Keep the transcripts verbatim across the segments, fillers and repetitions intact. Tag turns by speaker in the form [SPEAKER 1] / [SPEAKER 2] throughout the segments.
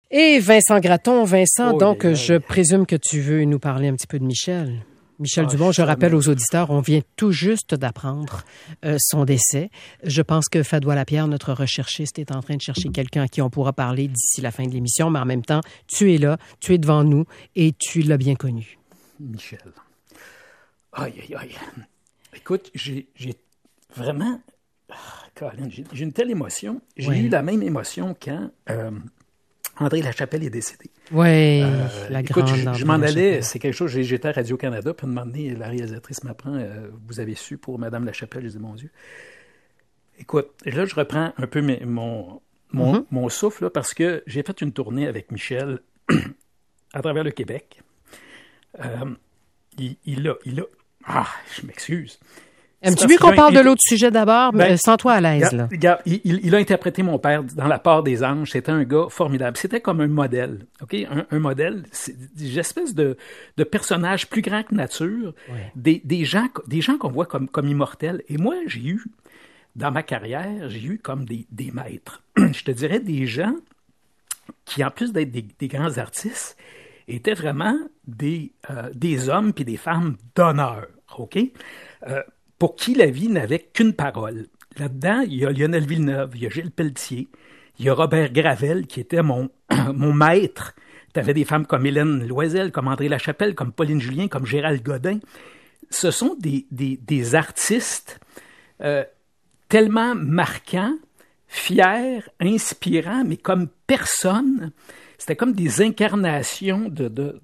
[SPEAKER 1] Et Vincent Gratton, Vincent,
[SPEAKER 2] Oh,
[SPEAKER 1] donc
[SPEAKER 2] yeah, yeah.
[SPEAKER 1] je présume que tu veux nous parler un petit peu de Michel. Michel
[SPEAKER 2] Ah,
[SPEAKER 1] Dubon, je rappelle
[SPEAKER 2] mais...
[SPEAKER 1] aux auditeurs, on vient tout juste d'apprendre euh, son décès. Je pense que Fadois Lapierre, notre recherchiste, est en train de chercher quelqu'un à qui on pourra parler d'ici la fin de l'émission, mais en même temps, tu es là, tu es devant nous et tu l'as bien connu.
[SPEAKER 2] Michel. Aïe, aïe, aïe. Écoute, j'ai, j'ai vraiment... Ah, Colin, j'ai, j'ai une telle émotion. J'ai
[SPEAKER 1] Oui.
[SPEAKER 2] eu la même émotion quand euh, André Lachapelle est décédé.
[SPEAKER 1] Oui,
[SPEAKER 2] Euh,
[SPEAKER 1] la
[SPEAKER 2] écoute,
[SPEAKER 1] grande
[SPEAKER 2] je,
[SPEAKER 1] André
[SPEAKER 2] je m'en
[SPEAKER 1] Lachapelle.
[SPEAKER 2] allais, c'est quelque chose, j'ai- j'étais à Radio-Canada, puis à un moment donné, la réalisatrice m'apprend, euh, vous avez su pour Madame Lachapelle, je dis, mon Dieu. Écoute, là, je reprends un peu mes, mon, mon,
[SPEAKER 1] Mhm.
[SPEAKER 2] mon souffle, là, parce que j'ai fait une tournée avec Michel à travers le Québec. Euh, il, il a, il a, ah, je m'excuse.
[SPEAKER 1] Aimes-tu
[SPEAKER 2] C'est
[SPEAKER 1] mieux
[SPEAKER 2] parce
[SPEAKER 1] qu'on
[SPEAKER 2] qu'il a-
[SPEAKER 1] parle de
[SPEAKER 2] il-
[SPEAKER 1] l'autre sujet d'abord?
[SPEAKER 2] Ben,
[SPEAKER 1] Euh, Sens-toi à l'aise, là.
[SPEAKER 2] Regarde, regarde, il, il- il a interprété mon père dans La part des anges. C'était un gars formidable. C'était comme un modèle, ok, un, un modèle, c'est une espèce de, de personnage plus grand que nature,
[SPEAKER 1] Ouais.
[SPEAKER 2] des, des gens, des gens qu'on voit comme, comme immortels. Et moi, j'ai eu, dans ma carrière, j'ai eu comme des, des maîtres. Je te dirais des gens qui, en plus d'être des, des grands artistes, étaient vraiment des, euh, des hommes puis des femmes d'honneur, ok? Euh, pour qui la vie n'avait qu'une parole. Là-dedans, il y a Lionel Villeneuve, il y a Gilles Pelletier, il y a Robert Gravel, qui était mon, mon maître. Tu avais des femmes comme Hélène Loisel, comme André Lachapelle, comme Pauline Julien, comme Gérald Godin. Ce sont des, des, des artistes euh, tellement marquants, fiers, inspirants, mais comme personne. C'était comme des incarnations de... de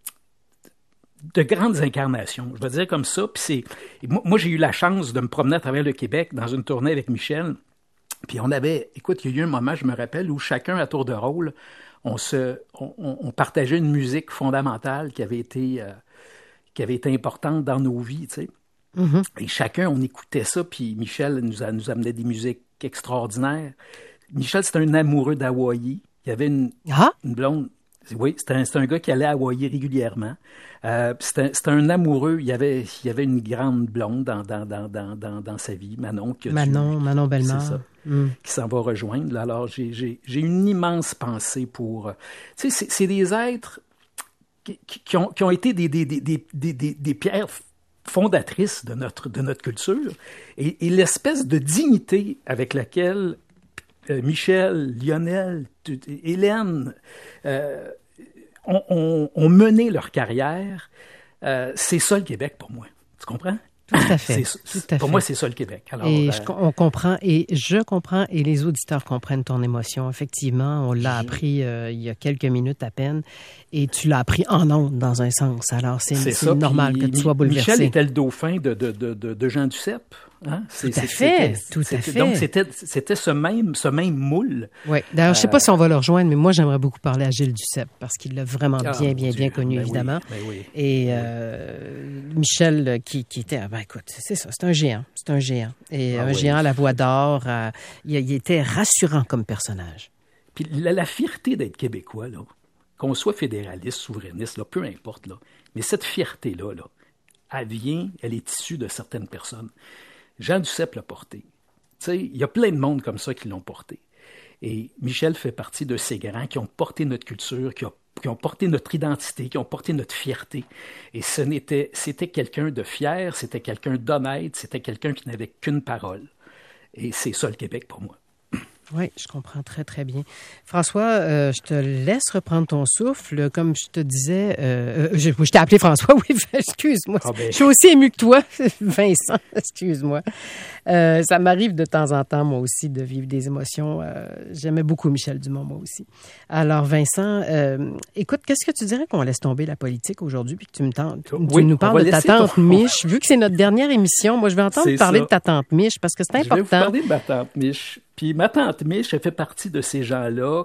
[SPEAKER 2] de grandes incarnations, je vais dire comme ça. Puis c'est, moi, moi, j'ai eu la chance de me promener à travers le Québec dans une tournée avec Michel. Puis on avait, écoute, il y a eu un moment, je me rappelle, où chacun à tour de rôle, on se, on, on partageait une musique fondamentale qui avait été, euh, qui avait été importante dans nos vies, tu sais.
[SPEAKER 1] Mhm.
[SPEAKER 2] Et chacun, on écoutait ça, puis Michel nous, a, nous amenait des musiques extraordinaires. Michel, c'était un amoureux d'Hawaï. Il y avait une,
[SPEAKER 1] Ah?
[SPEAKER 2] une blonde. Oui, c'était un, c'était un gars qui allait à Hawaï régulièrement. Euh, c'était, c'était un amoureux. Il y avait, il y avait une grande blonde dans, dans, dans, dans, dans, dans sa vie, Manon. Que
[SPEAKER 1] Manon,
[SPEAKER 2] tu,
[SPEAKER 1] Manon Bellemare.
[SPEAKER 2] C'est ça,
[SPEAKER 1] Mm.
[SPEAKER 2] qui s'en va rejoindre. Là. Alors, j'ai, j'ai, j'ai une immense pensée pour... Euh, tu sais, c'est, c'est des êtres qui, qui, ont, qui ont été des, des, des, des, des, des, des pierres fondatrices de notre, de notre culture. Et, et l'espèce de dignité avec laquelle euh, Michel, Lionel, Hélène... Euh, ont, ont, ont mené leur carrière, euh, c'est ça le Québec pour moi. Tu comprends?
[SPEAKER 1] Tout à fait.
[SPEAKER 2] C'est,
[SPEAKER 1] Tout à
[SPEAKER 2] pour
[SPEAKER 1] fait.
[SPEAKER 2] moi, c'est ça le Québec. Alors,
[SPEAKER 1] et
[SPEAKER 2] euh,
[SPEAKER 1] je, on comprend, et je comprends, et les auditeurs comprennent ton émotion. Effectivement, on l'a
[SPEAKER 2] je...
[SPEAKER 1] appris euh, il y a quelques minutes à peine, et tu l'as appris en ondes dans un sens. Alors, c'est, c'est, c'est normal
[SPEAKER 2] Puis,
[SPEAKER 1] que tu sois bouleversé.
[SPEAKER 2] Michel était le dauphin de, de, de, de, de Jean Duceppe. Hein?
[SPEAKER 1] C'est, tout à fait, tout à fait.
[SPEAKER 2] Donc, c'était, c'était ce, même, ce même moule.
[SPEAKER 1] Oui. D'ailleurs, je ne sais pas euh... si on va le rejoindre, mais moi, j'aimerais beaucoup parler à Gilles Duceppe, parce qu'il l'a vraiment
[SPEAKER 2] ah,
[SPEAKER 1] bien, bien, Dieu. bien connu,
[SPEAKER 2] ben
[SPEAKER 1] évidemment.
[SPEAKER 2] Oui, ben oui,
[SPEAKER 1] et
[SPEAKER 2] ben
[SPEAKER 1] euh, oui. Michel, qui, qui était... Ben écoute, c'est ça, c'est un géant. C'est un géant. Et ah, un oui. géant à la voix d'or. Euh, il, il était rassurant comme personnage.
[SPEAKER 2] Puis la, la fierté d'être québécois, là, qu'on soit fédéraliste, souverainiste, là, peu importe, là, mais cette fierté-là, là, elle vient, elle est issue de certaines personnes. Jean Duceppe l'a porté. Tu sais, il y a plein de monde comme ça qui l'ont porté. Et Michel fait partie de ces grands qui ont porté notre culture, qui ont, qui ont porté notre identité, qui ont porté notre fierté. Et ce n'était, c'était quelqu'un de fier, c'était quelqu'un d'honnête, c'était quelqu'un qui n'avait qu'une parole. Et c'est ça le Québec pour moi.
[SPEAKER 1] Oui, je comprends très, très bien. François, euh, je te laisse reprendre ton souffle. Comme je te disais, euh, je, je t'ai appelé François, oui, excuse-moi. Ah ben... Je suis aussi ému que toi, Vincent, excuse-moi. Euh, ça m'arrive de temps en temps, moi aussi, de vivre des émotions. Euh, j'aimais beaucoup Michel Dumont, moi aussi. Alors, Vincent, euh, écoute, qu'est-ce que tu dirais qu'on laisse tomber la politique aujourd'hui, puis que tu me tentes, tu
[SPEAKER 2] oui,
[SPEAKER 1] nous parles de ta tante
[SPEAKER 2] ton...
[SPEAKER 1] Mich. Vu que c'est notre dernière émission, moi, je vais entendre
[SPEAKER 2] c'est
[SPEAKER 1] parler
[SPEAKER 2] ça.
[SPEAKER 1] de ta tante Mich, parce que c'est important.
[SPEAKER 2] Je vais vous parler de ma tante Mich. Puis ma tante Mich, elle fait partie de ces gens-là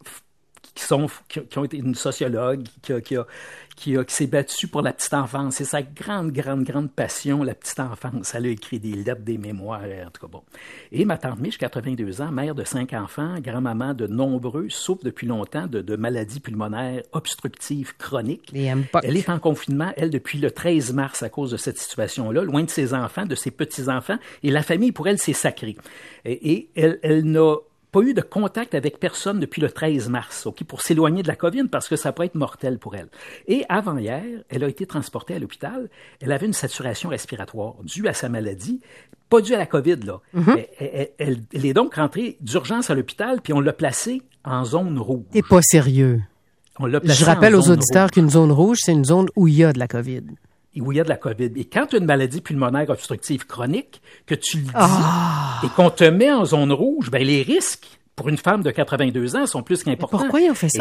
[SPEAKER 2] qui sont qui, qui ont été une sociologue qui a, qui a, qui a qui s'est battue pour la petite enfance. C'est sa grande, grande, grande passion, la petite enfance. Elle a écrit des lettres, des mémoires, en tout cas bon. Et ma tante Mich, quatre-vingt-deux ans, mère de cinq enfants, grand-maman de nombreux, souffre depuis longtemps de, de maladies pulmonaires obstructives chroniques. Elle est en confinement, elle, depuis le treize mars à cause de cette situation-là, loin de ses enfants, de ses petits-enfants. Et la famille, pour elle, c'est sacré. Et, et elle, elle n'a pas eu de contact avec personne depuis le treize mars, OK, pour s'éloigner de la COVID parce que ça peut être mortel pour elle. Et avant-hier, elle a été transportée à l'hôpital. Elle avait une saturation respiratoire due à sa maladie, pas due à la COVID, là. Mm-hmm. Elle, elle, elle, elle est donc rentrée d'urgence à l'hôpital, puis on l'a placée en zone rouge.
[SPEAKER 1] T'es pas sérieux.
[SPEAKER 2] On l'a placée
[SPEAKER 1] Je rappelle
[SPEAKER 2] en
[SPEAKER 1] aux
[SPEAKER 2] zone
[SPEAKER 1] auditeurs
[SPEAKER 2] rouge.
[SPEAKER 1] qu'une zone rouge, c'est une zone où il y a de la COVID.
[SPEAKER 2] Où il y a de la COVID. Et quand tu as une maladie pulmonaire obstructive chronique, que tu le dis,
[SPEAKER 1] ah.
[SPEAKER 2] et qu'on te met en zone rouge, ben les risques pour une femme de quatre-vingt-deux ans sont plus qu'importants.
[SPEAKER 1] Mais pourquoi ils ont fait ça?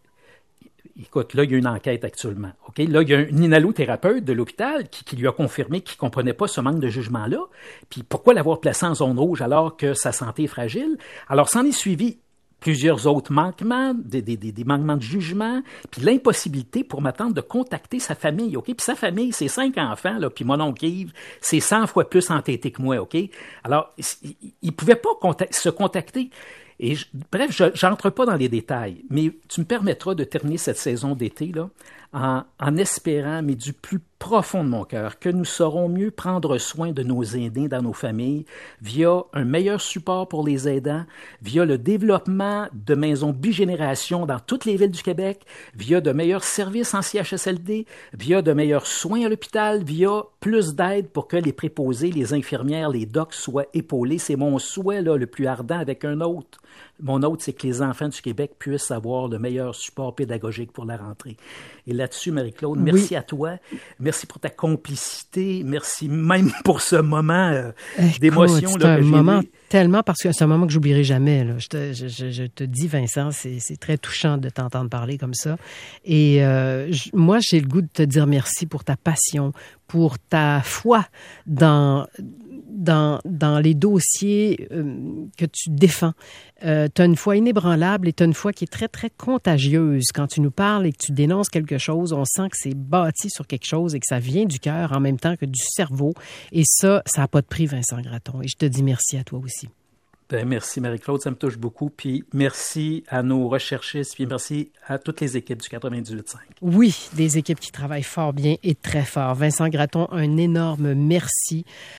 [SPEAKER 2] Et, écoute, là, il y a une enquête actuellement. OK? Là, il y a un inhalothérapeute de l'hôpital qui, qui lui a confirmé qu'il ne comprenait pas ce manque de jugement-là. Puis pourquoi l'avoir placé en zone rouge alors que sa santé est fragile? Alors, s'en est suivi plusieurs autres manquements, des, des, des, des manquements de jugement, puis l'impossibilité pour ma tante de contacter sa famille, OK? Puis sa famille, c'est cinq enfants, là, puis mon oncle Yves, c'est cent fois plus entêté que moi, OK? Alors, il ne pouvait pas contact- se contacter. Et je, bref, je n'entre pas dans les détails, mais tu me permettras de terminer cette saison d'été là, en, en espérant, mais du plus profond de mon cœur, que nous saurons mieux prendre soin de nos aînés dans nos familles via un meilleur support pour les aidants, via le développement de maisons bigénération dans toutes les villes du Québec, via de meilleurs services en C H S L D, via de meilleurs soins à l'hôpital, via plus d'aide pour que les préposés, les infirmières, les docs soient épaulés. C'est mon souhait là, le plus ardent avec un autre. Mon autre, c'est que les enfants du Québec puissent avoir le meilleur support pédagogique pour la rentrée. Et là-dessus, Marie-Claude, merci oui. à toi. Merci pour ta complicité. Merci même pour ce moment euh, Écoute, d'émotion.
[SPEAKER 1] C'est
[SPEAKER 2] là,
[SPEAKER 1] un
[SPEAKER 2] que
[SPEAKER 1] moment
[SPEAKER 2] j'ai...
[SPEAKER 1] tellement, parce que c'est un moment que j'oublierai jamais. Là. Je, te, je, je, je te dis, Vincent, c'est, c'est très touchant de t'entendre parler comme ça. Et euh, je, moi, j'ai le goût de te dire merci pour ta passion, pour ta foi dans... Dans, dans les dossiers euh, que tu défends. Euh, tu as une foi inébranlable et tu as une foi qui est très, très contagieuse. Quand tu nous parles et que tu dénonces quelque chose, on sent que c'est bâti sur quelque chose et que ça vient du cœur en même temps que du cerveau. Et ça, ça n'a pas de prix, Vincent Gratton. Et je te dis merci à toi aussi.
[SPEAKER 2] Ben, merci Marie-Claude, ça me touche beaucoup. Puis merci à nos recherchistes, puis merci à toutes les équipes du quatre-vingt-dix-huit cinq.
[SPEAKER 1] Oui, des équipes qui travaillent fort bien et très fort. Vincent Gratton, un énorme merci.